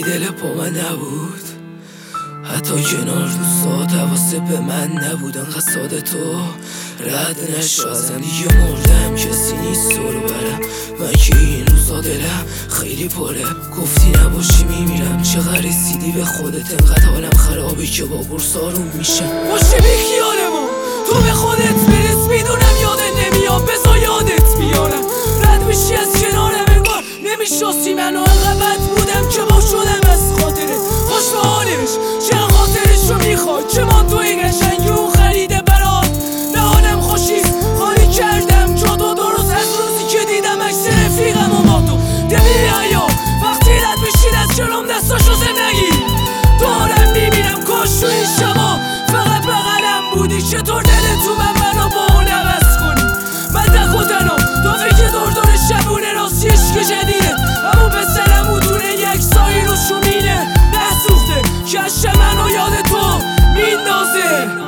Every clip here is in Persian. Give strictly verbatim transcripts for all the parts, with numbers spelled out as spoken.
ولی دل پا من نبود، حتی کنار روزات حواست به من نبود. انقدر ساده تو رد نشو ازم، دیگه مردم کسی نیست تو رو برم. من که این روزا دلم خیلی پره، گفتی نباشی میمیرم. چقدر رسیدی به خودت، انقدر حالم خرابه که با قرص آروم میشم. باشه بی خیالمون تو به خودت برس، میدونم یادت نمیاد بذار یادت بیارم. رد بشی از کنارم انگار نمیشناسی منو، انقدر بد بودم که با شدم از خاطرت. خوش به حالش چرا خاطرش رو میخوای، چه ما توی قشنگی اون خریده برات. نه حالم خوشیست خالی کردم جا تو درست از روزی که دیدم عکس رفیقم و با تو. دمی ایا وقتی رد بشید از جلوم دستاشو زندگی دارم میبینم. کاش تو این شبا فقط بغلم بودی، چطور دلت تو من منو با اون عوض کنی. من تک و تنها تو فکر دور دور شبونه راستی عشق جدیده، همون پسرم بودونه یک سایی رو شومینه نسوخته که عشق منو یاد تو میندازه.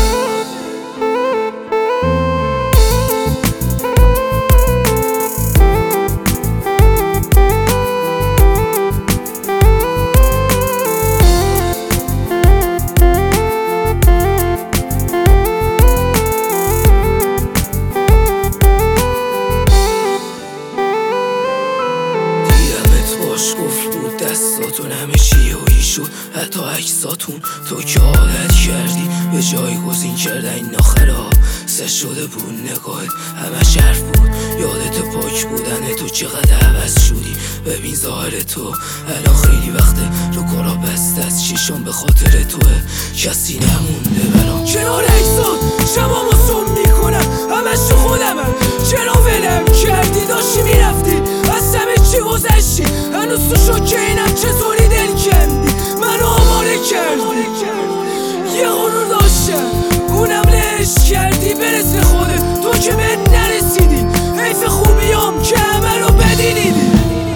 گفت بود دستاتون همه چیه و ایشون حتی عکساتون. تو که عادت کردی به جایگزین کردن ناخرا سه شده بود نگاهت همش حرف بود. یادت پاک بودن تو چقدر عوض شدی. ببین ظاهر تو الان خیلی وقته رو کارا بسته از چیشم به خاطر توه، کسی نمونده برام. کنار عکسات شبامو سم میکنم همش تو خودمم، چرا ولم کردی داشتی میرفتی از همه چی گذشتی. هنوز تو شوکه اینم چطوری دل کندی منو آماده کردی. یه غرور داشتم اونم لهش کردی برس به خودت، تو که به نرسیدی. حیف خوبیام که همه رو بدی دیدی.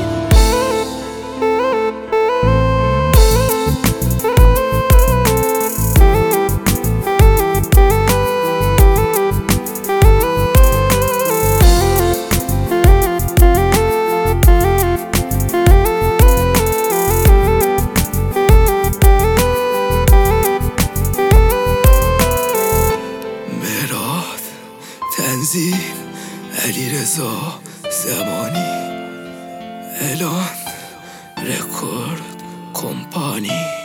تنظیم علیرضا زمانی، اعلان رکورد کمپانی.